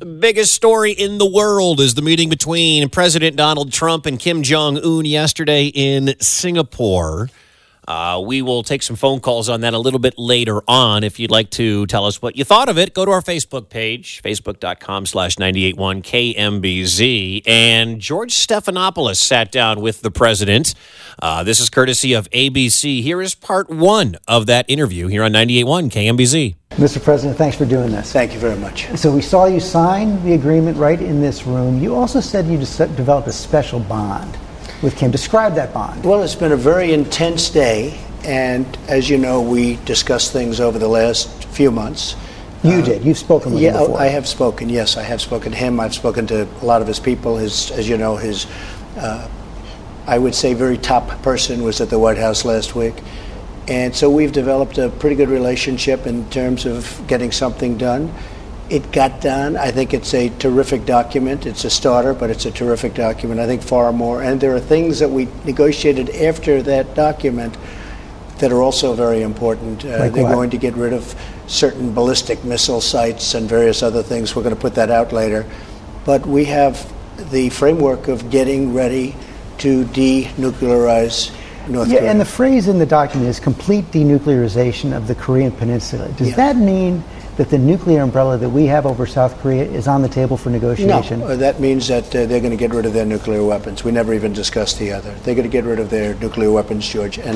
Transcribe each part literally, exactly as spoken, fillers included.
Biggest story in the world is the meeting between President Donald Trump and Kim Jong-un yesterday in Singapore. Uh, we will take some phone calls on that a little bit later on. If you'd like to tell us what you thought of it, go to our Facebook page, facebook.com slash 981 KMBZ. And George Stephanopoulos sat down with the president. Uh, this is courtesy of A B C. Here is part one of that interview here on ninety-eight point one K M B Z. Mister President, thanks for doing this. Thank you very much. So we saw you sign the agreement right in this room. You also said you just developed a special bond with Kim. Describe that bond. Well, it's been a very intense day, and as you know, we discussed things over the last few months. You uh, did. You've spoken with yeah, him before. I have spoken. Yes, I have spoken to him. I've spoken to a lot of his people. His, as you know, his, uh, I would say, very top person was at the White House last week. And so we've developed a pretty good relationship in terms of getting something done. It got done. I think it's a terrific document. It's a starter, but it's a terrific document. I think far more. And there are things that we negotiated after that document that are also very important. Uh, like they're what? going to get rid of certain ballistic missile sites and various other things. We're going to put that out later. But we have the framework of getting ready to denuclearize North yeah, Korea. and the phrase in the document is complete denuclearization of the Korean Peninsula. Does Yeah. that mean that the nuclear umbrella that we have over South Korea is on the table for negotiation? No, uh, that means that uh, they're going to get rid of their nuclear weapons. We never even discussed the other. They're going to get rid of their nuclear weapons, George. And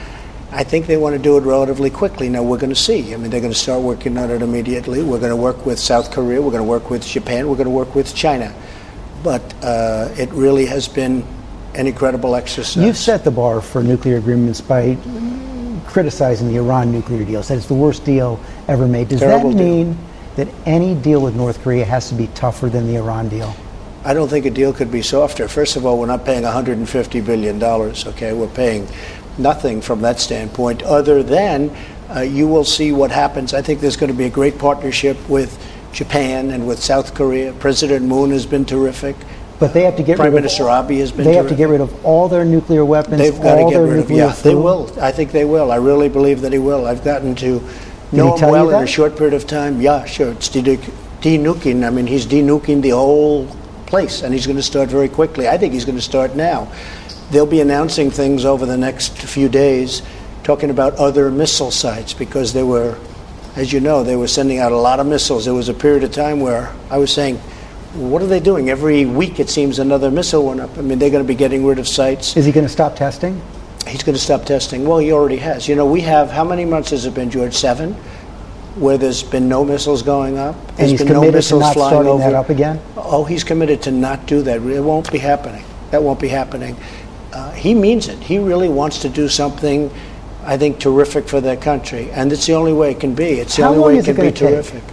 I think they want to do it relatively quickly. Now, we're going to see. I mean, they're going to start working on it immediately. We're going to work with South Korea. We're going to work with Japan. We're going to work with China. But uh, it really has been an incredible exercise. You've set the bar for nuclear agreements by criticizing the Iran nuclear deal. Said it's the worst deal ever made. Does Terrible that deal. mean that any deal with North Korea has to be tougher than the Iran deal? I don't think a deal could be softer. First of all, we're not paying one hundred fifty billion dollars, okay? We're paying nothing from that standpoint other than uh, you will see what happens. I think there's going to be a great partnership with Japan and with South Korea. President Moon has been terrific. But they have to get Prime rid Minister of, Abe has been They have terrific. to get rid of all their nuclear weapons, They've got to all get their rid of, nuclear yeah, they food. will. I think they will. I really believe that he will. I've gotten to know he him tell you well in that? a short period of time. Yeah, sure. It's de- denuking. I mean, he's denuking the whole place, and he's going to start very quickly. I think he's going to start now. They'll be announcing things over the next few days, talking about other missile sites, because they were, as you know, they were sending out a lot of missiles. There was a period of time where I was saying, what are they doing? Every week it seems another missile went up. I mean, they're going to be getting rid of sites. Is he going to stop testing? He's going to stop testing. Well, he already has. You know, we have, how many months has it been, George? Seven? Where there's been no missiles going up? And There's he's been no committed to missiles not flying starting over. that up again? Oh, he's committed to not do that. It won't be happening. That won't be happening. Uh, he means it. He really wants to do something, I think, terrific for their country. And it's the only way it can be. It's the How only long way is it it can be gonna take? terrific.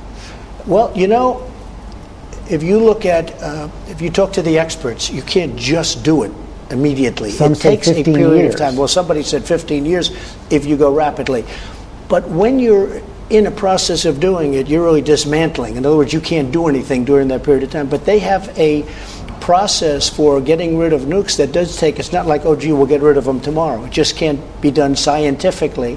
Well, you know, if you look at, uh, if you talk to the experts, you can't just do it immediately. Some it say takes a fifteen period years. of time. Well, somebody said fifteen years if you go rapidly. But when you're in a process of doing it, you're really dismantling. In other words, you can't do anything during that period of time. But they have a process for getting rid of nukes that does take, it's not like, oh, gee, we'll get rid of them tomorrow. It just can't be done scientifically.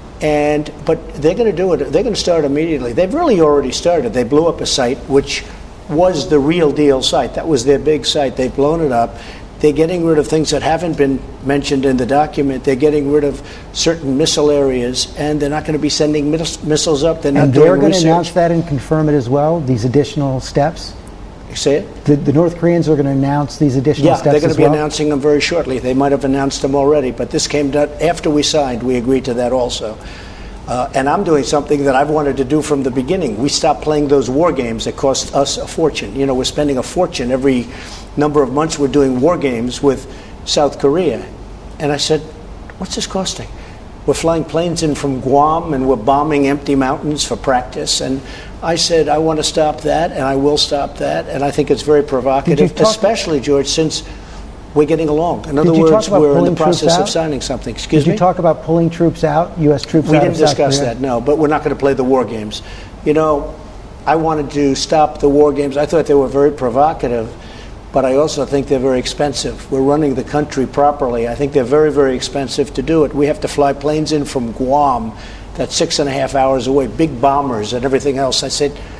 And but they're going to do it. They're going to start immediately. They've really already started. They blew up a site which was the real deal site. That was their big site. They've blown it up. They're getting rid of things that haven't been mentioned in the document. They're getting rid of certain missile areas, and they're not going to be sending miss- missiles up. They're not And doing they're going to research. announce that and confirm it as well, these additional steps? Say it? The, the North Koreans are going to announce these additional Yeah, steps they're going as to be well? announcing them very shortly. They might have announced them already, but this came down after we signed. We agreed to that also. Uh, and I'm doing something that I've wanted to do from the beginning. We stopped playing those war games that cost us a fortune. You know, we're spending a fortune every number of months. We're doing war games with South Korea. And I said, what's this costing? We're flying planes in from Guam and we're bombing empty mountains for practice. And I said, I want to stop that, and I will stop that. And I think it's very provocative, talk- especially, George, since we're getting along. In other Did you talk words, about we're in the pulling troops process of out? signing something. Excuse Did me? you talk about pulling troops out, U S troops We out didn't of South discuss Korea? that, no, but we're not going to play the war games. You know, I wanted to stop the war games. I thought they were very provocative, but I also think they're very expensive. We're running the country properly. I think they're very, very expensive to do it. We have to fly planes in from Guam, that's six and a half hours away, big bombers and everything else. I said,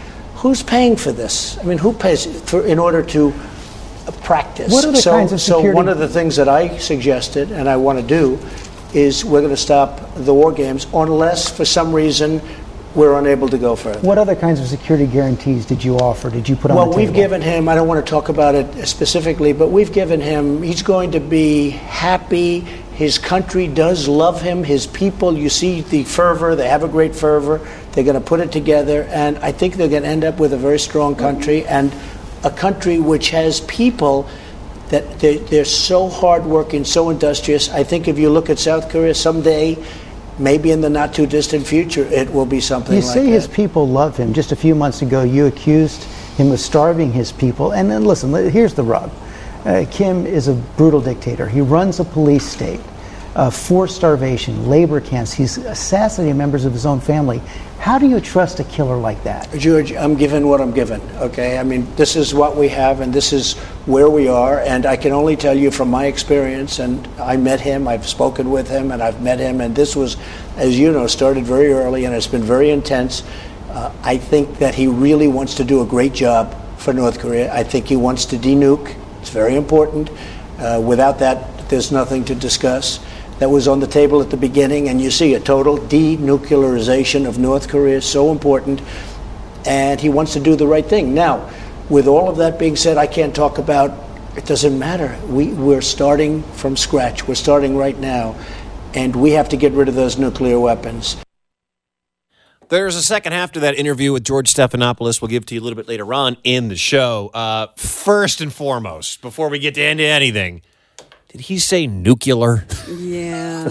who's paying for this? I mean, who pays for in order to practice? What other so, kinds of so security? one of the things that I suggested and I want to do is we're going to stop the war games unless for some reason we're unable to go further. What other kinds of security guarantees did you offer? Did you put on well, the table? we've given him, I don't want to talk about it specifically, but we've given him, he's going to be happy. His country does love him. His people, you see the fervor, they have a great fervor. They're going to put it together, and I think they're going to end up with a very strong country, and a country which has people that they're, they're so hardworking, so industrious. I think if you look at South Korea someday, maybe in the not too distant future, it will be something You like say that. his people love him. Just a few months ago, you accused him of starving his people. And then listen, here's the rub. Uh, Kim is a brutal dictator. He runs a police state, uh, forced starvation, labor camps. He's assassinating members of his own family. How do you trust a killer like that? George, I'm given what I'm given, okay? I mean, this is what we have, and this is where we are, and I can only tell you from my experience, and I met him, I've spoken with him, and I've met him, and this was, as you know, started very early, and it's been very intense. Uh, I think that he really wants to do a great job for North Korea. I think he wants to denuke. It's very important. Uh, without that, there's nothing to discuss. That was on the table at the beginning, and you see a total denuclearization of North Korea is so important, and he wants to do the right thing. Now, with all of that being said, I can't talk about, it doesn't matter. We, we're starting from scratch. We're starting right now, and we have to get rid of those nuclear weapons. There's a second half to that interview with George Stephanopoulos we'll give to you a little bit later on in the show. Uh, first and foremost, before we get to into anything, did he say nuclear? Yeah.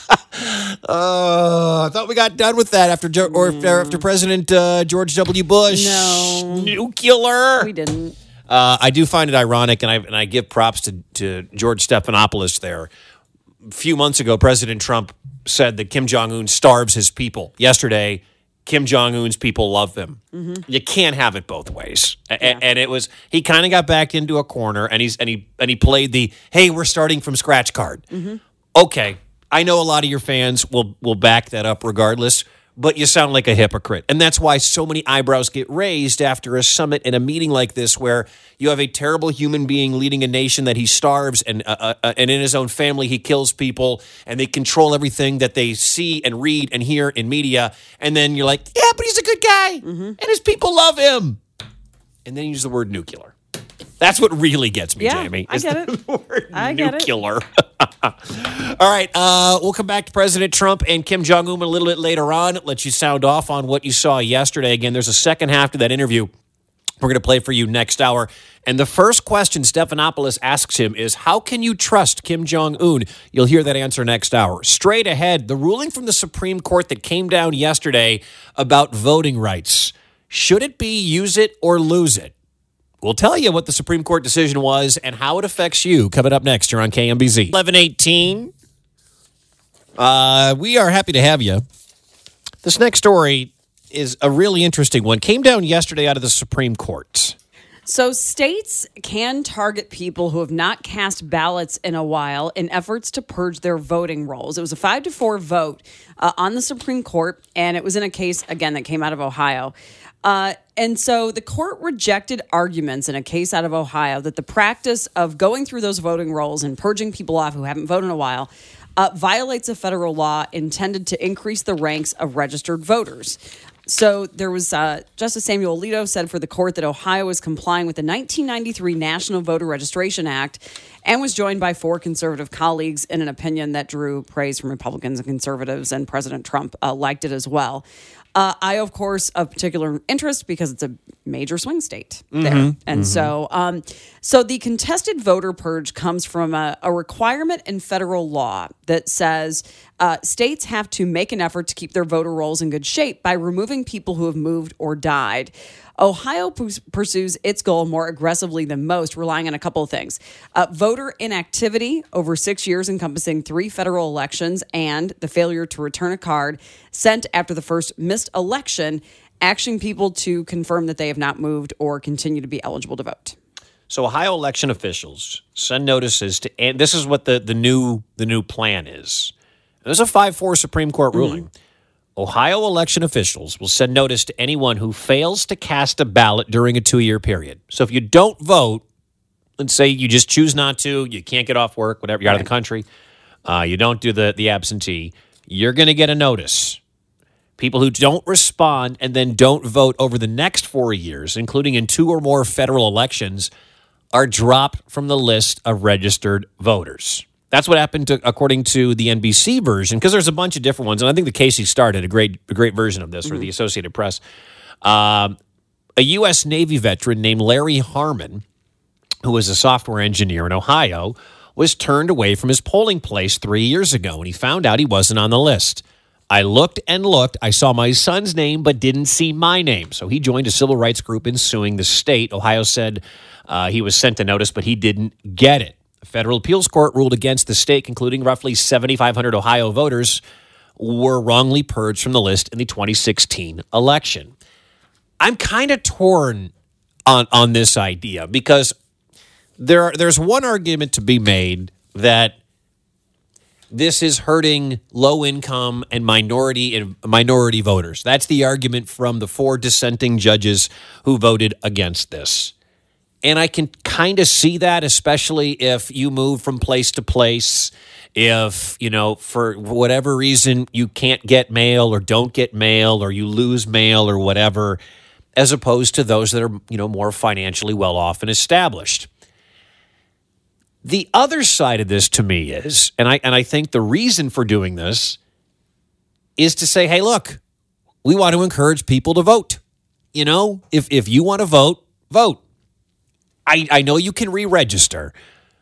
Oh, I thought we got done with that after jo- or Yeah. after President uh, George W. Bush. No. Nuclear. We didn't. Uh, I do find it ironic, and I and I give props to, to George Stephanopoulos there. A few months ago, President Trump said that Kim Jong-un starves his people. Yesterday, Kim Jong-un's people love him. Mm-hmm. You can't have it both ways. Yeah. A- and it was he kind of got backed into a corner, and he's and he and he played the "Hey, we're starting from scratch" card. Mm-hmm. Okay, I know a lot of your fans will will back that up regardless, but you sound like a hypocrite, and that's why so many eyebrows get raised after a summit and a meeting like this, where you have a terrible human being leading a nation that he starves, and uh, uh, and in his own family he kills people, and they control everything that they see and read and hear in media, and then you're like, yeah, but he's a good guy, mm-hmm. and his people love him, and then you use the word nuclear. That's what really gets me, Yeah, Jamie. I get it. The word I get it. nuclear. All right, uh, we'll come back to President Trump and Kim Jong-un a little bit later on. Let you sound off on what you saw yesterday. Again, there's a second half to that interview we're going to play for you next hour. And the first question Stephanopoulos asks him is, how can you trust Kim Jong-un? You'll hear that answer next hour. Straight ahead, the ruling from the Supreme Court that came down yesterday about voting rights. Should it be use it or lose it? We'll tell you what the Supreme Court decision was and how it affects you. Coming up next here on K M B Z. eleven eighteen. Uh, we are happy to have you. This next story is a really interesting one. Came down yesterday out of the Supreme Court. So states can target people who have not cast ballots in a while in efforts to purge their voting rolls. It was a five to four vote uh, on the Supreme Court, and it was in a case, again, that came out of Ohio. Uh, and so the court rejected arguments in a case out of Ohio that the practice of going through those voting rolls and purging people off who haven't voted in a while uh, violates a federal law intended to increase the ranks of registered voters. So there was uh, Justice Samuel Alito said for the court that Ohio is complying with the nineteen ninety-three National Voter Registration Act and was joined by four conservative colleagues in an opinion that drew praise from Republicans and conservatives, and President Trump uh, liked it as well. Uh, Iowa, of course, of particular interest because it's a major swing state there. Mm-hmm, and mm-hmm. so um, so the contested voter purge comes from a, a requirement in federal law that says uh, states have to make an effort to keep their voter rolls in good shape by removing people who have moved or died. Ohio pers- pursues its goal more aggressively than most, relying on a couple of things. Uh, voter inactivity over six years encompassing three federal elections and the failure to return a card sent after the first missed election, asking people to confirm that they have not moved or continue to be eligible to vote. So Ohio election officials send notices to, and this is what the, the new the new plan is. There's a five four Supreme Court ruling. Mm-hmm. Ohio election officials will send notice to anyone who fails to cast a ballot during a two-year period. So if you don't vote, let's say you just choose not to, you can't get off work, whatever, you're out of the country, uh, you don't do the, the absentee, you're going to get a notice. People who don't respond and then don't vote over the next four years, including in two or more federal elections, are dropped from the list of registered voters. That's what happened to, according to the N B C version, because there's a bunch of different ones, and I think the Casey Star did a great, a great version of this, mm-hmm. or the Associated Press. Um, a U S Navy veteran named Larry Harmon, who was a software engineer in Ohio, was turned away from his polling place three years ago, and he found out he wasn't on the list. I looked and looked. I saw my son's name, but didn't see my name. So he joined a civil rights group in suing the state. Ohio said uh, he was sent a notice, but he didn't get it. A federal appeals court ruled against the state, concluding roughly seventy-five hundred Ohio voters were wrongly purged from the list in the twenty sixteen election. I'm kind of torn on, on this idea because there there's one argument to be made that this is hurting low-income and minority and minority voters. That's the argument from the four dissenting judges who voted against this. And I can kind of see that, especially if you move from place to place, if, you know, for whatever reason you can't get mail or don't get mail or you lose mail or whatever, as opposed to those that are, you know, more financially well-off and established. The other side of this to me is, and I and I think the reason for doing this is to say, hey, look, we want to encourage people to vote. You know, if if you want to vote, vote. I, I know you can re-register,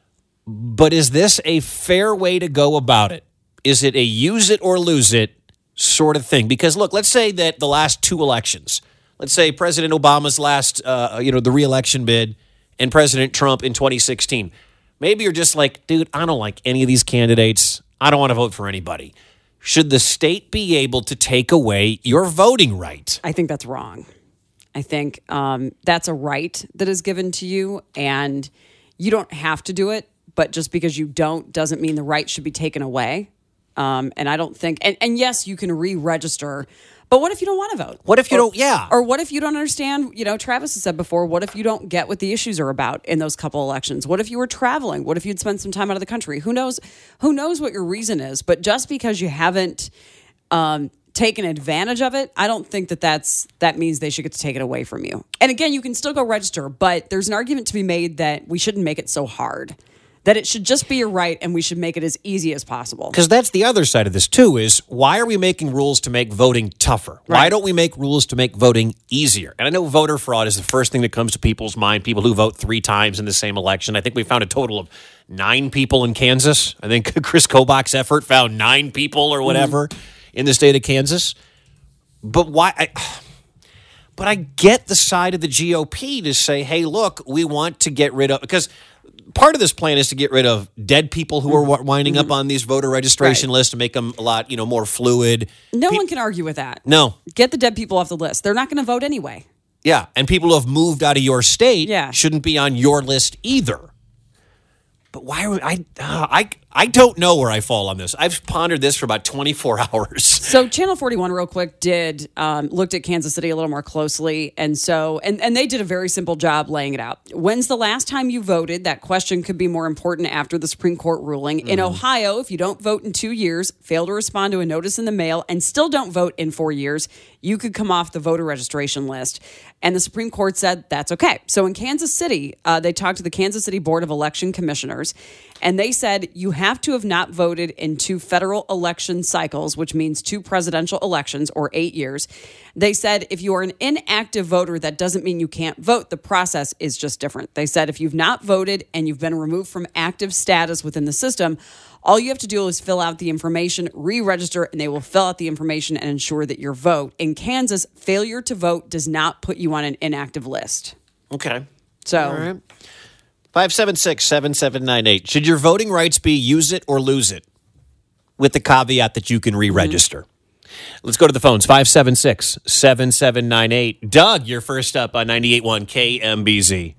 but is this a fair way to go about it? Is it a use it or lose it sort of thing? Because look, let's say that the last two elections, let's say President Obama's last, uh, you know, the re-election bid and President Trump in twenty sixteen. Maybe you're just like, dude, I don't like any of these candidates. I don't want to vote for anybody. Should the state be able to take away your voting right? I think that's wrong. I think um, that's a right that is given to you, and you don't have to do it, but just because you don't doesn't mean the right should be taken away. Um, and I don't think, and, and yes, you can re-register, but what if you don't want to vote? What if you or, don't, yeah. Or what if you don't understand, you know, Travis has said before, what if you don't get what the issues are about in those couple elections? What if you were traveling? What if you'd spent some time out of the country? Who knows, who knows what your reason is? But just because you haven't um, taken advantage of it, I don't think that that's, that means they should get to take it away from you. And again, you can still go register, but there's an argument to be made that we shouldn't make it so hard. That it should just be your right, and we should make it as easy as possible. Because that's the other side of this, too, is why are we making rules to make voting tougher? Right. Why don't we make rules to make voting easier? And I know voter fraud is the first thing that comes to people's mind, people who vote three times in the same election. I think we found a total of nine people in Kansas. I think Chris Kobach's effort found nine people or whatever mm. in the state of Kansas. But why... I, but I get the side of the G O P to say, hey, look, we want to get rid of... Because... part of this plan is to get rid of dead people who are winding mm-hmm. up on these voter registration right. lists to make them a lot, you know, more fluid. No Pe- one can argue with that. No. Get the dead people off the list. They're not going to vote anyway. Yeah, and people who have moved out of your state yeah. shouldn't be on your list either. But why are we, I, uh, I, I don't know where I fall on this. I've pondered this for about twenty-four hours. So Channel forty-one real quick did, um, looked at Kansas City a little more closely. And so, and, and they did a very simple job laying it out. When's the last time you voted? That question could be more important after the Supreme Court ruling. Mm. In Ohio, if you don't vote in two years, fail to respond to a notice in the mail, and still don't vote in four years, you could come off the voter registration list. And the Supreme Court said that's okay. So in Kansas City, uh, they talked to the Kansas City Board of Election Commissioners, and they said you have to have not voted in two federal election cycles, which means two presidential elections or eight years. They said if you are an inactive voter, that doesn't mean you can't vote. The process is just different. They said if you've not voted and you've been removed from active status within the system, all you have to do is fill out the information, re-register, and they will fill out the information and ensure that your vote. In Kansas, failure to vote does not put you on an inactive list. Okay. So, all right. five seven six, seven seven nine eight. Should your voting rights be use it or lose it? With the caveat that you can re-register. Mm-hmm. Let's go to the phones. five seven six, seven seven nine eight. Doug, you're first up on ninety-eight point one K M B Z.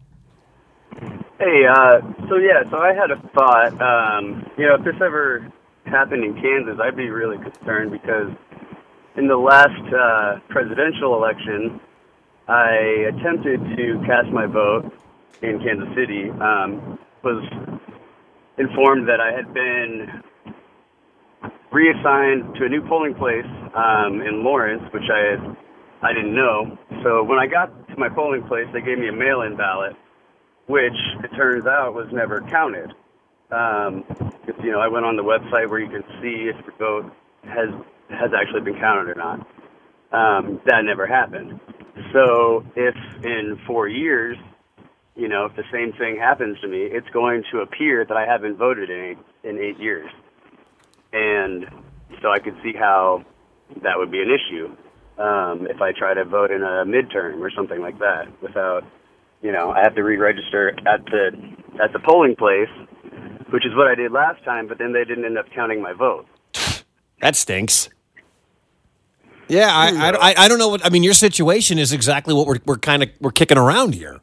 Hey, uh, so yeah, so I had a thought. Um, you know, if this ever happened in Kansas, I'd be really concerned because in the last uh, presidential election, I attempted to cast my vote in Kansas City. Um, was informed that I had been reassigned to a new polling place um, in Lawrence, which I had, I didn't know. So when I got to my polling place, they gave me a mail-in ballot, which it turns out was never counted. Um, you know, I went on the website where you can see if your vote has has actually been counted or not. Um, that never happened. So if in four years, you know, if the same thing happens to me, it's going to appear that I haven't voted in eight, in eight years. And so I could see how that would be an issue um, if I try to vote in a midterm or something like that without, you know, I have to re-register at the at the polling place, which is what I did last time, but then they didn't end up counting my vote. That stinks. Yeah, I, I, I don't know what I mean. Your situation is exactly what we're we're kind of we're kicking around here.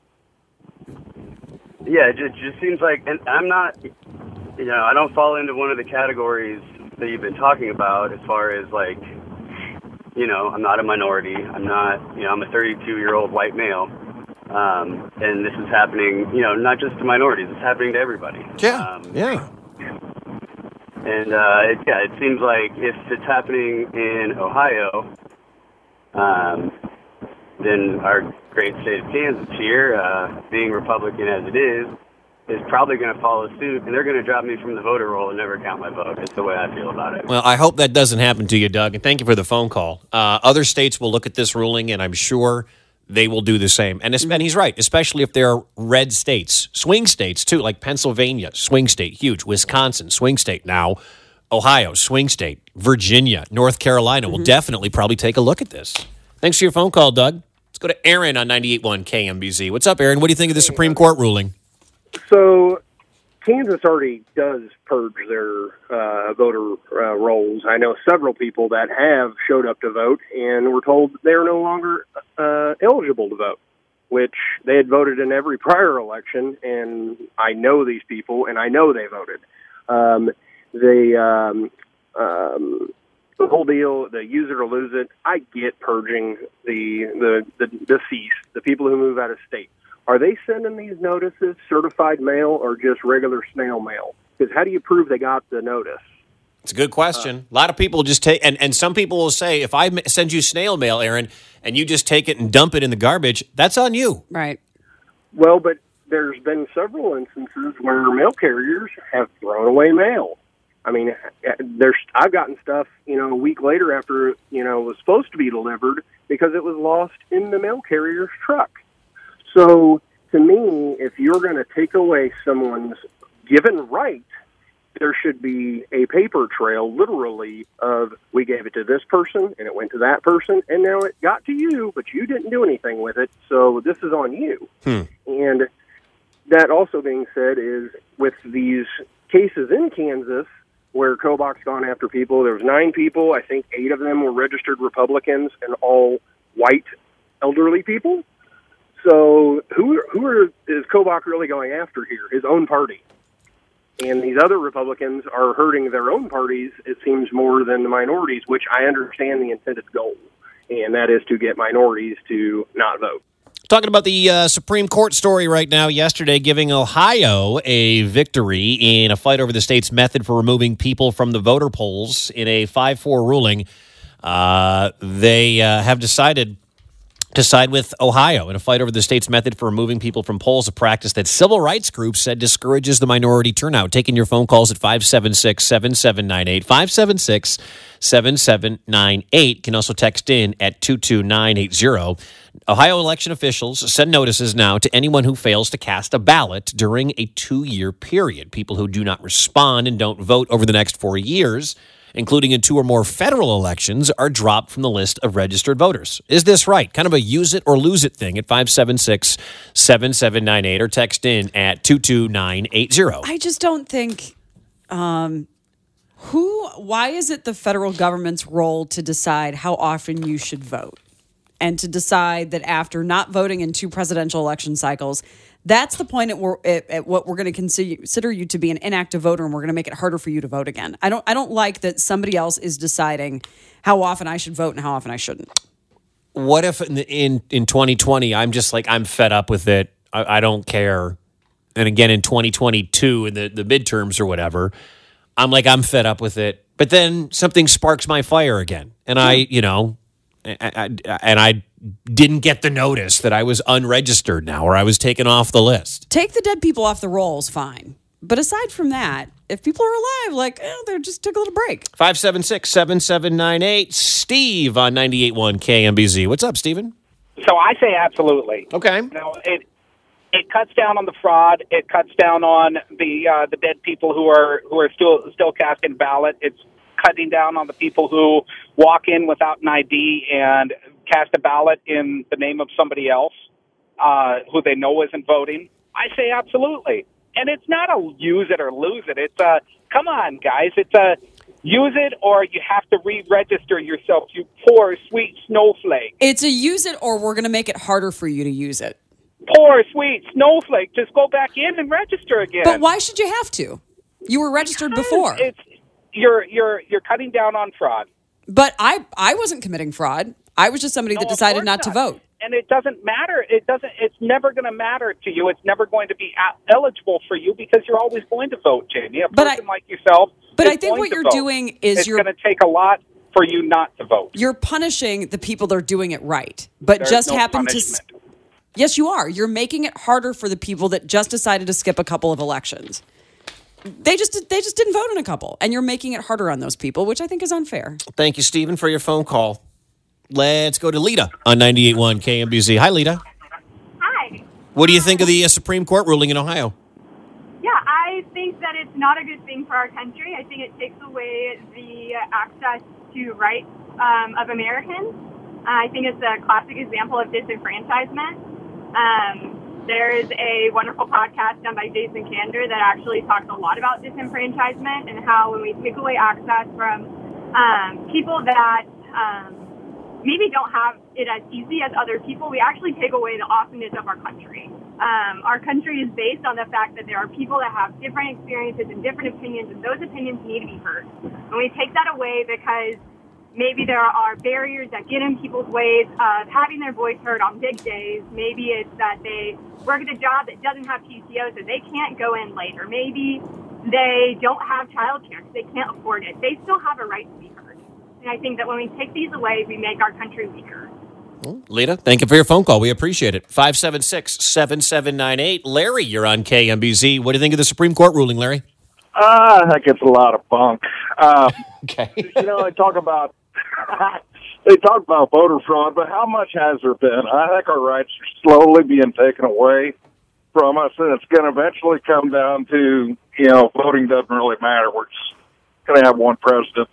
Yeah, it just, just seems like, and I'm not, you know, I don't fall into one of the categories that you've been talking about as far as like, you know, I'm not a minority. I'm not, you know, I'm a thirty-two-year-old white male. Um, and this is happening, you know, not just to minorities. It's happening to everybody. Yeah, um, yeah. And, uh, it, yeah, it seems like if it's happening in Ohio, um, then our great state of Kansas here, uh, being Republican as it is, is probably going to follow suit, and they're going to drop me from the voter roll and never count my vote. It's the way I feel about it. Well, I hope that doesn't happen to you, Doug, and thank you for the phone call. Uh, other states will look at this ruling, and I'm sure they will do the same. And, and he's right, especially if they're red states. Swing states, too, like Pennsylvania, swing state, huge. Wisconsin, swing state now. Ohio, swing state. Virginia, North Carolina mm-hmm. will definitely probably take a look at this. Thanks for your phone call, Doug. Let's go to Aaron on ninety-eight point one K M B Z. What's up, Aaron? What do you think of the Supreme Court ruling? So Kansas already does purge their uh, voter uh, rolls. I know several people that have showed up to vote and were told they're no longer uh, eligible to vote, which they had voted in every prior election, and I know these people, and I know they voted. Um, they, um, um, the whole deal, the use it or lose it, I get purging the, the, the deceased, the people who move out of state. Are they sending these notices certified mail or just regular snail mail? Because how do you prove they got the notice? It's a good question. Uh, a lot of people just take, and, and some people will say, if I send you snail mail, Aaron, and you just take it and dump it in the garbage, that's on you. Right. Well, but there's been several instances where mail carriers have thrown away mail. I mean, there's I've gotten stuff, you know, a week later after, you know, it was supposed to be delivered because it was lost in the mail carrier's truck. So, to me, if you're going to take away someone's given right, there should be a paper trail, literally, of we gave it to this person, and it went to that person, and now it got to you, but you didn't do anything with it, so this is on you. Hmm. And that also being said is, with these cases in Kansas, where Kobach's gone after people, there was nine people, I think eight of them were registered Republicans, and all white elderly people. So who who are, is Kobach really going after here? His own party. And these other Republicans are hurting their own parties, it seems, more than the minorities, which I understand the intended goal, and that is to get minorities to not vote. Talking about the uh, Supreme Court story right now, yesterday giving Ohio a victory in a fight over the state's method for removing people from the voter polls in a five four ruling. Uh, they uh, have decided to side with Ohio in a fight over the state's method for removing people from polls, a practice that civil rights groups said discourages the minority turnout. Taking your phone calls at five seven six, seven seven nine eight, five seven six, seven seven nine eight. You can also text in at two two nine eight zero. Ohio election officials send notices now to anyone who fails to cast a ballot during a two-year period. People who do not respond and don't vote over the next four years, including in two or more federal elections, are dropped from the list of registered voters. Is this right? Kind of a use it or lose it thing at five seven six, seven seven nine eight or text in at two two nine eight zero. I just don't think, um, who, why is it the federal government's role to decide how often you should vote? and to decide that after not voting in two presidential election cycles, that's the point at, we're, at, at what we're going to consider you to be an inactive voter, and we're going to make it harder for you to vote again. I don't I don't like that somebody else is deciding how often I should vote and how often I shouldn't. What if in in, in twenty twenty, I'm just like, I'm fed up with it. I, I don't care. And again, in twenty twenty-two, in the, the midterms or whatever, I'm like, I'm fed up with it. But then something sparks my fire again. And I, you know, I, I, and I didn't get the notice that I was unregistered now, or I was taken off the list. Take the dead people off the rolls, fine. But aside from that, if people are alive, like, eh, they just took a little break. five seven six, seven seven nine eight. Steve on ninety-eight point one K M B Z. What's up, Steven? So I say absolutely. Okay. You know, it it cuts down on the fraud. It cuts down on the uh, the dead people who are who are still still casting ballot. It's cutting down on the people who walk in without an I D and cast a ballot in the name of somebody else uh, who they know isn't voting. I say absolutely. And it's not a use it or lose it. It's a, come on, guys. It's a use it or you have to re-register yourself, you poor, sweet snowflake. It's a use it or we're going to make it harder for you to use it. Poor, sweet snowflake. Just go back in and register again. But why should you have to? You were registered Because before. It's, you're, you're, you're cutting down on fraud. But I, I wasn't committing fraud. I was just somebody No, that of decided course not to vote. And it doesn't matter. It doesn't. It's never going to matter to you. It's never going to be a- eligible for you because you're always going to vote, Jamie. A But person I- like yourself. But is I think going what to you're vote. doing is it's you're going to take a lot for you not to vote. you're punishing the people that are doing it right, but There's just no happen to. punishment. s- Yes, you are. You're making it harder for the people that just decided to skip a couple of elections. They just they just didn't vote in a couple, and you're making it harder on those people, which I think is unfair. Thank you, Stephen, for your phone call. Let's go to Lita on ninety-eight point one K M B Z. Hi, Lita. Hi. What do you think of the uh, Supreme Court ruling in Ohio? Yeah, I think that it's not a good thing for our country. I think it takes away the access to rights um, of Americans. Uh, I think it's a classic example of disenfranchisement. Um, there is a wonderful podcast done by Jason Kander that actually talks a lot about disenfranchisement and how when we take away access from um, people that um, maybe don't have it as easy as other people, we actually take away the awesomeness of our country. Um, our country is based on the fact that there are people that have different experiences and different opinions, and those opinions need to be heard. And we take that away because maybe there are barriers that get in people's ways of having their voice heard on big days. Maybe it's that they work at a job that doesn't have P T O, so they can't go in late. Or maybe they don't have childcare because they can't afford it. They still have a right to be heard. And I think that when we take these away, we make our country weaker. Lita, thank you for your phone call. We appreciate it. five seven six, seven seven nine eight. Larry, you're on K M B Z. What do you think of the Supreme Court ruling, Larry? Uh, that gets a lot of bunk. Um, Okay. you know, they talk about they talk about voter fraud, but how much has there been? I think our rights are slowly being taken away from us, and it's going to eventually come down to, you know, voting doesn't really matter. We're just going to have one president.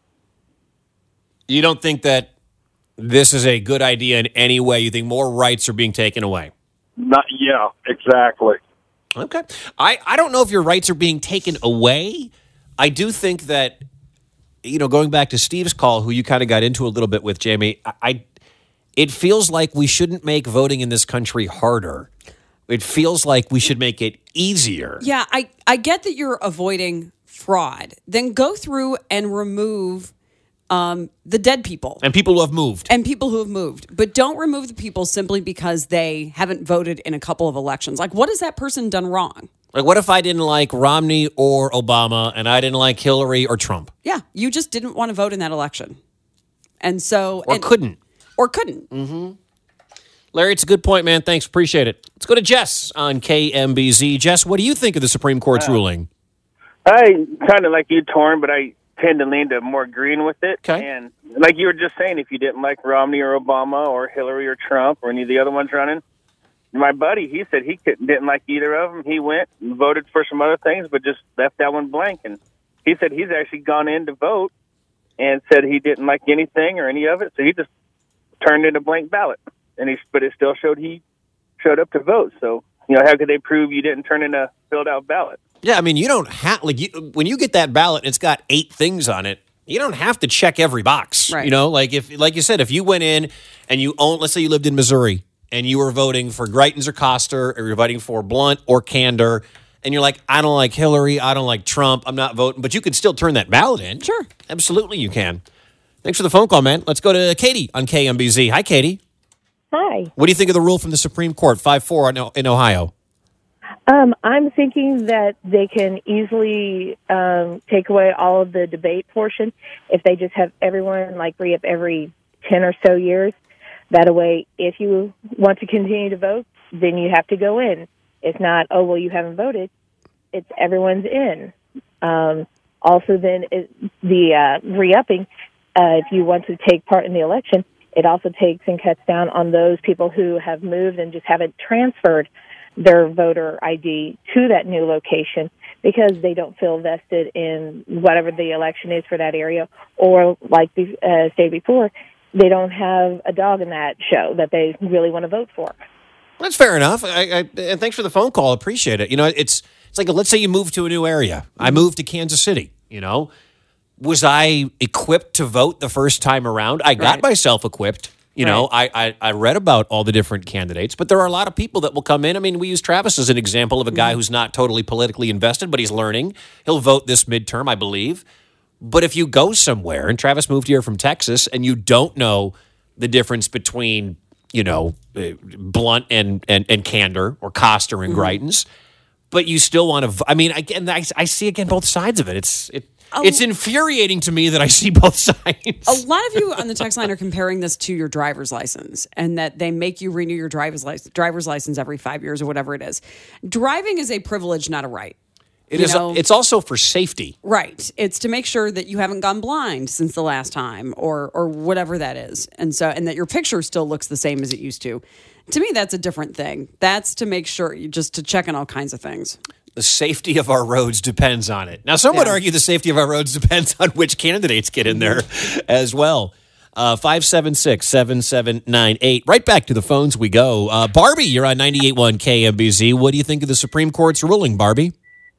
You don't think that this is a good idea in any way? You think more rights are being taken away? Not, yeah, exactly. Okay. I, I don't know if your rights are being taken away. I do think that, you know, going back to Steve's call, who you kind of got into a little bit with, Jamie, I, I it feels like we shouldn't make voting in this country harder. It feels like we should make it easier. Yeah, I, I get that you're avoiding fraud. Then go through and remove um, the dead people. And people who have moved. And people who have moved. But don't remove the people simply because they haven't voted in a couple of elections. Like, what has that person done wrong? Like, what if I didn't like Romney or Obama and I didn't like Hillary or Trump? Yeah, you just didn't want to vote in that election. And so... Or and, couldn't. Or couldn't. Mm-hmm. Larry, it's a good point, man. Thanks. Appreciate it. Let's go to Jess on K M B Z. Jess, what do you think of the Supreme Court's Uh, ruling? I kind of like you, Torn, but I tend to lean to more green with it. Okay. And like you were just saying, if you didn't like Romney or Obama or Hillary or Trump or any of the other ones running, my buddy, he said he couldn't, didn't like either of them. He went and voted for some other things, but just left that one blank. And he said he's actually gone in to vote and said he didn't like anything or any of it, so he just turned in a blank ballot. And he, but it still showed he showed up to vote. So, you know, how could they prove you didn't turn in a filled out ballot? Yeah, I mean, you don't have, like, you, when you get that ballot, it's got eight things on it. You don't have to check every box. Right. You know, like if, like you said, if you went in and you own, let's say you lived in Missouri and you were voting for Greitens or Koster, or you're voting for Blunt or Kander, and you're like, I don't like Hillary, I don't like Trump, I'm not voting, but you can still turn that ballot in. Sure. Absolutely you can. Thanks for the phone call, man. Let's go to Katie on K M B Z. Hi, Katie. Hi. What do you think of the rule from the Supreme Court, five four in Ohio? Um, I'm thinking that they can easily um, take away all of the debate portion if they just have everyone like re-up every ten or so years. That way, if you want to continue to vote, then you have to go in. It's not, oh, well, you haven't voted. It's everyone's in. Um, also, then it, the uh, re-upping, uh, if you want to take part in the election, it also takes and cuts down on those people who have moved and just haven't transferred their voter I D to that new location because they don't feel vested in whatever the election is for that area, or like the uh, stated before, they don't have a dog in that show that they really want to vote for. That's fair enough. I, I, and thanks for the phone call. Appreciate it. You know, it's it's like, let's say you move to a new area. I moved to Kansas City, you know. Was I equipped to vote the first time around? I got Right. myself equipped. You Right. know, I, I I read about all the different candidates, but there are a lot of people that will come in. I mean, we use Travis as an example of a guy who's not totally politically invested, but he's learning. He'll vote this midterm, I believe. But if you go somewhere, and Travis moved here from Texas, and you don't know the difference between, you know, uh, Blunt and, and, and Kander or Koster and Greitens, but you still want to, I mean, again, I, I see again both sides of it. It's it, Oh. It's infuriating to me that I see both sides. A lot of you on the text line are comparing this to your driver's license, and that they make you renew your driver's license, driver's license every five years or whatever it is. Driving is a privilege, not a right. It You is. know? It's also for safety. Right. It's to make sure that you haven't gone blind since the last time, or or whatever that is, and so and that your picture still looks the same as it used to. To me, that's a different thing. That's to make sure you just to check on all kinds of things. The safety of our roads depends on it. Now, some would Yeah. argue the safety of our roads depends on which candidates get in there as well. Uh, five seven six, seven seven nine eight. Right back to the phones we go. Uh, Barbie, you're on ninety-eight point one K M B Z. What do you think of the Supreme Court's ruling, Barbie?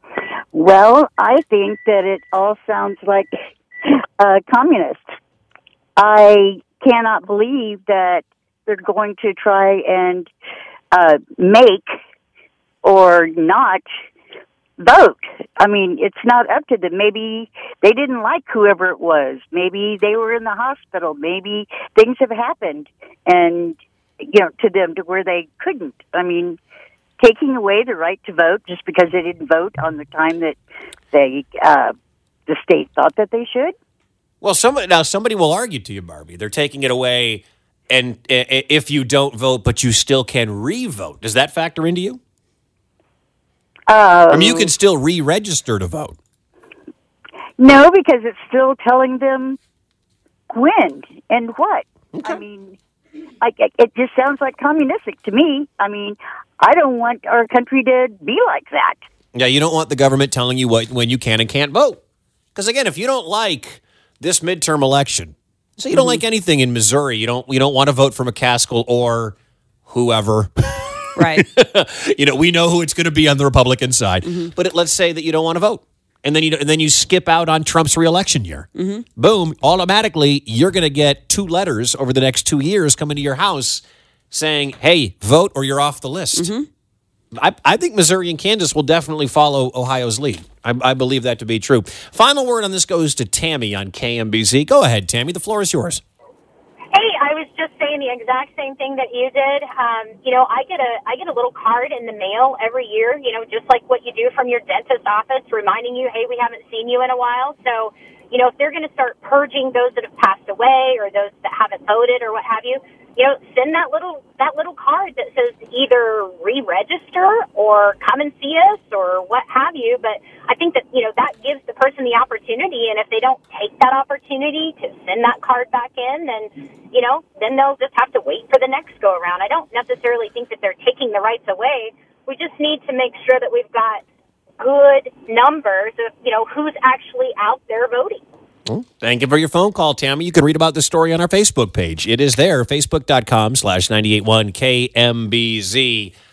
Well, I think that it all sounds like uh, communist. I cannot believe that they're going to try and uh, make or not vote. I mean, it's not up to them. Maybe they didn't like whoever it was. Maybe they were in the hospital. Maybe things have happened and, you know, to them to where they couldn't. I mean, taking away the right to vote just because they didn't vote on the time that they, uh, the state thought that they should. Well, somebody, now somebody will argue to you, Barbie. They're taking it away, and uh, if you don't vote, but you still can re-vote. Does that factor into you? Um, I mean, you can still re-register to vote. No, because it's still telling them when and what. Okay. I mean, I, it just sounds like communistic to me. I mean, I don't want our country to be like that. Yeah, you don't want the government telling you what when you can and can't vote. Because again, if you don't like this midterm election, so you don't mm-hmm. like anything in Missouri, you don't you don't want to vote for McCaskill or whoever. Right. You know, we know who it's going to be on the Republican side. Mm-hmm. But it, let's say that you don't want to vote. And then you and then you skip out on Trump's reelection year. Mm-hmm. Boom, automatically you're going to get two letters over the next two years coming to your house saying, hey, vote or you're off the list. Mm-hmm. I, I think Missouri and Kansas will definitely follow Ohio's lead. I, I believe that to be true. Final word on this goes to Tammy on K M B Z. Go ahead, Tammy. The floor is yours. Hey, I was just saying the exact same thing that you did. Um, you know, I get a I get a little card in the mail every year, you know, just like what you do from your dentist's office, reminding you, hey, we haven't seen you in a while. So, you know, if they're going to start purging those that have passed away or those that haven't voted or what have you, you know, send that little that little card that says either re-register or come and see us or what have you. But I think that, you know, that gives the person the opportunity. And if they don't take that opportunity to send that card back in, then, you know, then they'll just have to wait for the next go around. I don't necessarily think that they're taking the rights away. We just need to make sure that we've got good numbers of, you know, who's actually out there voting. Thank you for your phone call, Tammy. You can read about this story on our Facebook page. It is there, facebook.com slash 981 KMBZ.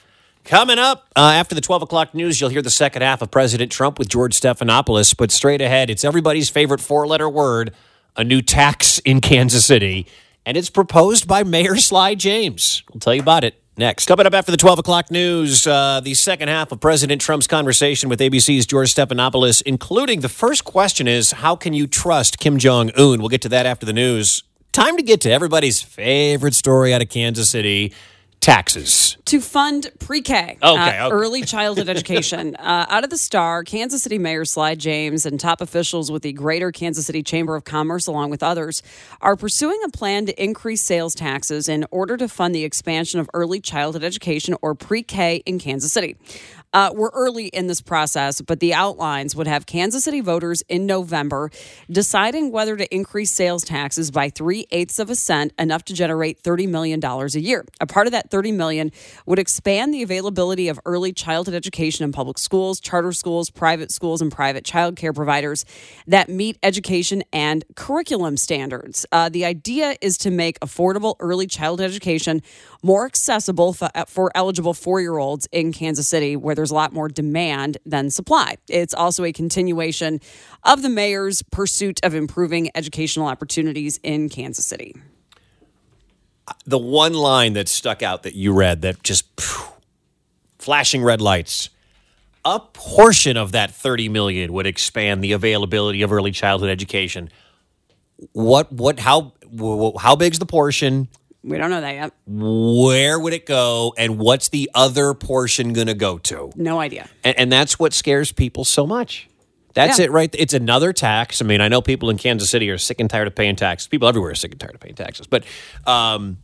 Coming up uh, after the twelve o'clock news, you'll hear the second half of President Trump with George Stephanopoulos. But straight ahead, it's everybody's favorite four-letter word, a new tax in Kansas City. And it's proposed by Mayor Sly James. We'll tell you about it next. Coming up after the twelve o'clock news, uh, the second half of President Trump's conversation with A B C's George Stephanopoulos, including the first question is, how can you trust Kim Jong-un? We'll get to that after the news. Time to get to everybody's favorite story out of Kansas City, taxes. To fund pre-K, Okay, uh, okay. early childhood education. Uh, out of the Star, Kansas City Mayor Sly James and top officials with the Greater Kansas City Chamber of Commerce, along with others, are pursuing a plan to increase sales taxes in order to fund the expansion of early childhood education, or pre-K, in Kansas City. Uh, we're early in this process, but the outlines would have Kansas City voters in November deciding whether to increase sales taxes by three-eighths of a cent, enough to generate thirty million dollars a year. A part of that thirty million dollars would expand the availability of early childhood education in public schools, charter schools, private schools, and private child care providers that meet education and curriculum standards. Uh, the idea is to make affordable early childhood education more accessible for, for eligible four-year-olds in Kansas City, where there's a lot more demand than supply. It's also a continuation of the mayor's pursuit of improving educational opportunities in Kansas City. The one line that stuck out that you read that just phew, flashing red lights. A portion of that thirty million dollars would expand the availability of early childhood education. What, what, how, how big's the portion? We don't know that yet. Where would it go? And what's the other portion going to go to? No idea. And, and that's what scares people so much. That's Yeah. it, right? It's another tax. I mean, I know people in Kansas City are sick and tired of paying taxes. People everywhere are sick and tired of paying taxes. But um,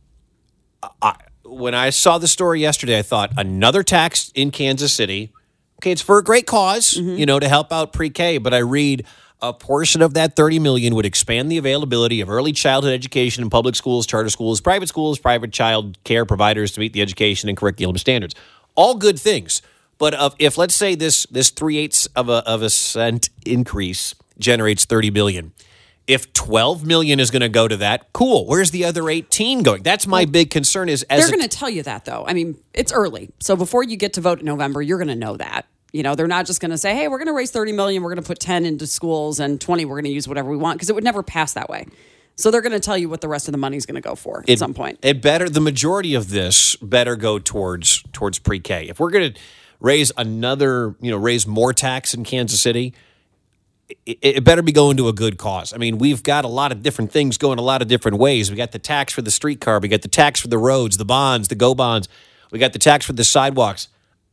I, when I saw the story yesterday, I thought, another tax in Kansas City. Okay, it's for a great cause, Mm-hmm. you know, to help out pre-K. But I read a portion of that thirty million dollars would expand the availability of early childhood education in public schools, charter schools, private schools, private child care providers to meet the education and curriculum standards. All good things. But of, if, let's say, this this three-eighths of a, of a cent increase generates thirty million dollars, if twelve million dollars is going to go to that, cool. Where's the other eighteen going? That's my big concern is as They're a- going to tell you that, though. I mean, it's early. So before you get to vote in November, you're going to know that. You know, they're not just going to say, hey, we're going to raise thirty million dollars, we're going to put ten into schools, and twenty we're going to use whatever we want, because it would never pass that way. So they're going to tell you what the rest of the money is going to go for at it, some point. It better, the majority of this better go towards towards pre-K. If we're going to raise another, you know, raise more tax in Kansas City, it, it better be going to a good cause. I mean, we've got a lot of different things going a lot of different ways. We got the tax for the streetcar, we got the tax for the roads, the bonds, the go bonds, we got the tax for the sidewalks.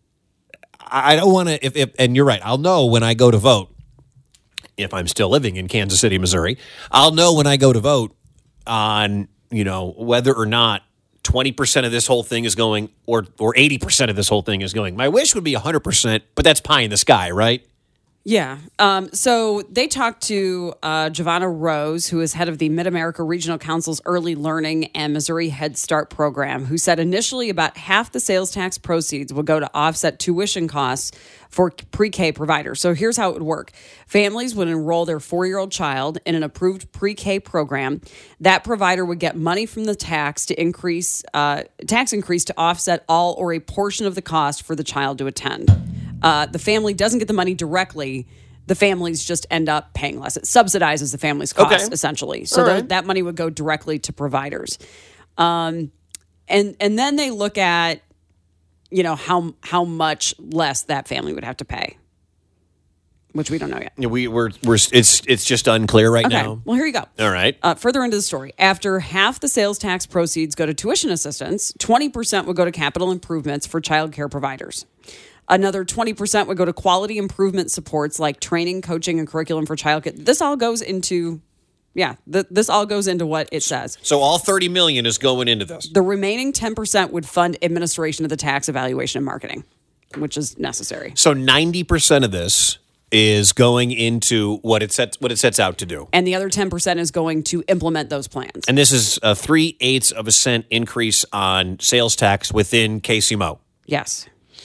I don't want to, if, if, and you're right, I'll know when I go to vote, if I'm still living in Kansas City, Missouri, I'll know when I go to vote on, you know, whether or not twenty percent of this whole thing is going, or or eighty percent of this whole thing is going. My wish would be one hundred percent, but that's pie in the sky, right? Yeah. Um, so they talked to uh, Giovanna Rose, who is head of the Mid-America Regional Council's Early Learning and Missouri Head Start program, who said initially about half the sales tax proceeds would go to offset tuition costs for pre-K providers. So here's how it would work. Families would enroll their four-year-old child in an approved pre-K program. That provider would get money from the tax to increase uh, tax increase to offset all or a portion of the cost for the child to attend. Uh, the family doesn't get the money directly. The families just end up paying less. It subsidizes the family's costs, Okay. essentially. So All tho- right. that money would go directly to providers. Um, and and then they look at, you know, how how much less that family would have to pay, which we don't know yet. Yeah, we we're we're it's it's just unclear right Okay. now. Well, here you go. All right. Uh, further into the story, after half the sales tax proceeds go to tuition assistance, twenty percent would go to capital improvements for child care providers. Another twenty percent would go to quality improvement supports like training, coaching, and curriculum for child care. This all goes into, yeah, th- this all goes into what it says. So all thirty million is going into this. The remaining ten percent would fund administration of the tax, evaluation, and marketing, which is necessary. So ninety percent of this is going into what it sets what it sets out to do. And the other ten percent is going to implement those plans. And this is a three-eighths of a cent increase on sales tax within K C M O. Yes.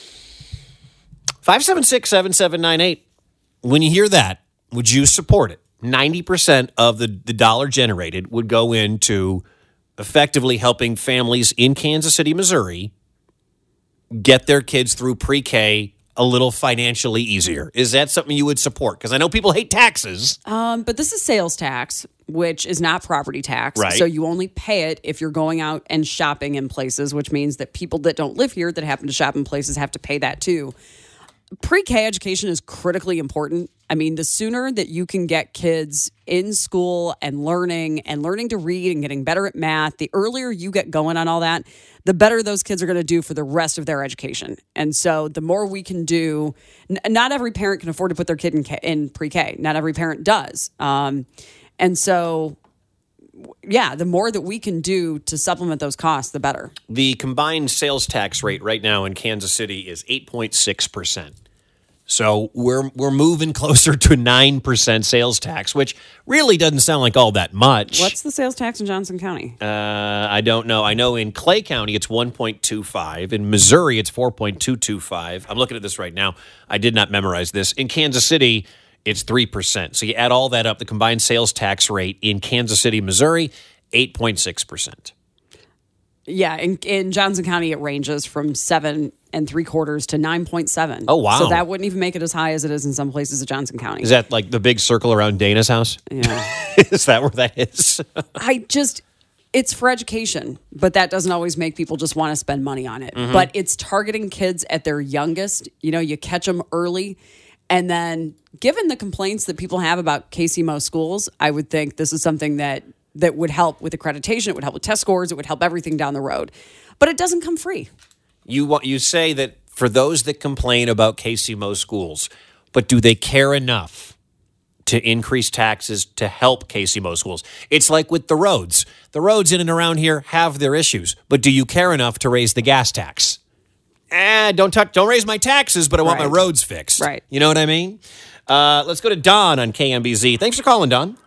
five seven six, seven seven nine eight. When you hear that, would you support it? ninety percent of the, the dollar generated would go into effectively helping families in Kansas City, Missouri get their kids through pre-K a little financially easier. Is that something you would support? Because I know people hate taxes. Um, but this is sales tax, which is not property tax. Right. So you only pay it if you're going out and shopping in places, which means that people that don't live here that happen to shop in places have to pay that too. Pre-K education is critically important. I mean, the sooner that you can get kids in school and learning and learning to read and getting better at math, the earlier you get going on all that, the better those kids are going to do for the rest of their education. And so the more we can do, n- not every parent can afford to put their kid in, K- in pre-K. Not every parent does. Um, and so, yeah, the more that we can do to supplement those costs, the better. The combined sales tax rate right now in Kansas City is eight point six percent. So we're we're moving closer to nine percent sales tax, which really doesn't sound like all that much. What's the sales tax in Johnson County? Uh, I don't know. I know in Clay County it's one point two five. In Missouri it's four point two two five. I'm looking at this right now. I did not memorize this. In Kansas City it's three percent. So you add all that up, the combined sales tax rate in Kansas City, Missouri, eight point six percent. Yeah, in, in Johnson County, it ranges from seven and three quarters to nine point seven. Oh, wow. So that wouldn't even make it as high as it is in some places of Johnson County. Is that like the big circle around Dana's house? Yeah. Is that where that is? I just, it's for education, but that doesn't always make people just want to spend money on it. Mhm. But it's targeting kids at their youngest. You know, you catch them early. And then given the complaints that people have about K C M O schools, I would think this is something that that would help with accreditation. It would help with test scores. It would help everything down the road. But it doesn't come free. You want you say that for those that complain about K C M O schools, but do they care enough to increase taxes to help K C M O schools? It's like with the roads. The roads in and around here have their issues, but do you care enough to raise the gas tax? Eh, don't touch, don't raise my taxes, but I want Right. my roads fixed. Right. You know what I mean? Uh, let's go to Don on K M B Z. Thanks for calling, Don.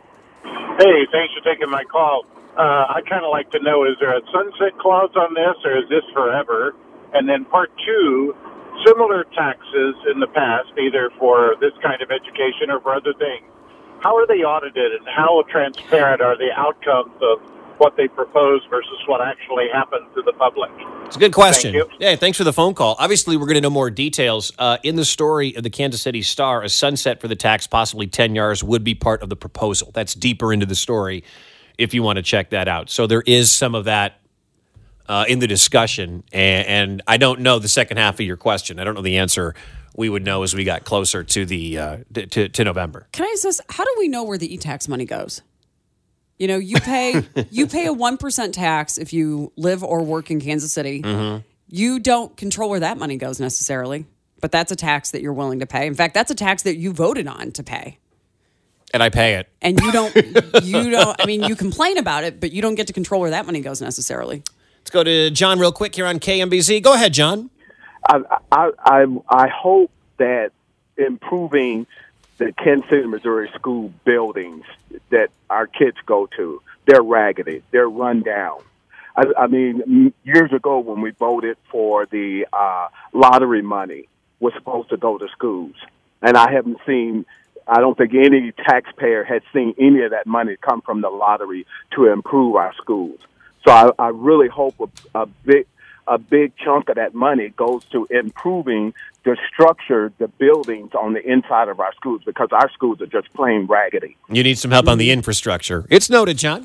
Hey, thanks for taking my call. Uh, I kind of like to know, is there a sunset clause on this, or is this forever? And then part two, similar taxes in the past, either for this kind of education or for other things, how are they audited and how transparent are the outcomes of what they propose versus what actually happens to the public? It's a good question. Thank you. Yeah, thanks for the phone call. Obviously, we're going to know more details. Uh, in the story of the Kansas City Star, a sunset for the tax, possibly ten yards, would be part of the proposal. That's deeper into the story if you want to check that out. So there is some of that uh, in the discussion, and, and I don't know the second half of your question. I don't know the answer. We would know as we got closer to the uh, to, to November. Can I ask this? How do we know where the e-tax money goes? You know, you pay you pay a one percent tax if you live or work in Kansas City. Mm-hmm. You don't control where that money goes necessarily, but that's a tax that you're willing to pay. In fact, that's a tax that you voted on to pay. And I pay it. And you don't, you don't, I mean, you complain about it, but you don't get to control where that money goes necessarily. Let's go to John real quick here on K M B Z. Go ahead, John. I, I, I, I hope that improving the Kansas City, Missouri school buildings that our kids go to, they're raggedy, they're run down. I, I mean, years ago when we voted for the uh, lottery money was supposed to go to schools, and I haven't seen, I don't think any taxpayer had seen any of that money come from the lottery to improve our schools. So I, I really hope a, a big a big chunk of that money goes to improving the structure, the buildings on the inside of our schools, because our schools are just plain raggedy. You need some help on the infrastructure. It's noted, John.